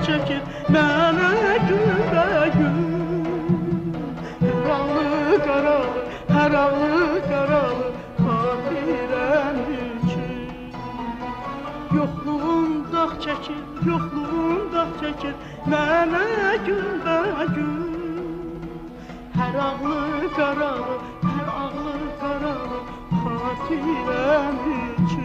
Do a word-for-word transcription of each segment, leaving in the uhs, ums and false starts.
çəkir mənə gülə-gün. Hər ağlı qaralı, hər ağlı qaralı xatirəmdir ki, yoxluğun dağ çəkir, yoxluğun dağ çəkir mənə gülə-gün. Hər ağlı qaralı, hər ağlı qaralı xatirəmdir ki.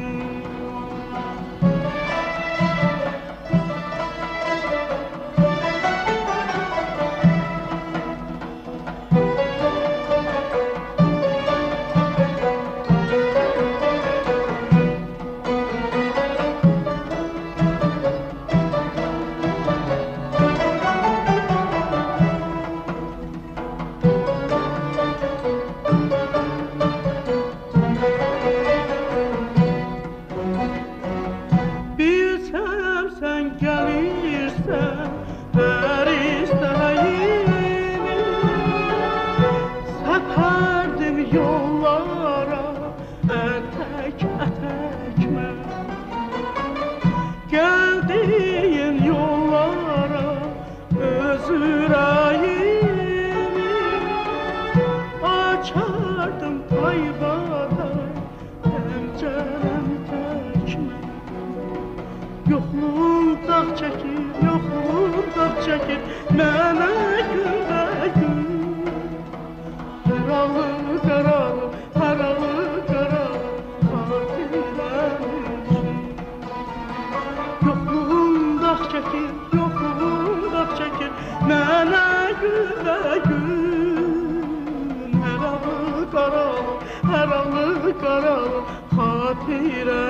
Yoxluğun dağ çəkir, yoxluğun dağ çəkir mənə gülə-gün. Hər ağlı qaralı, hər ağlı qaralı xatirəmdir ki, yoxluğun dağ çəkir, yoxluğun dağ çəkir mənə gülə-gün. Hər ağlı qaralı, hər ağlı qaralı xatirəmdir.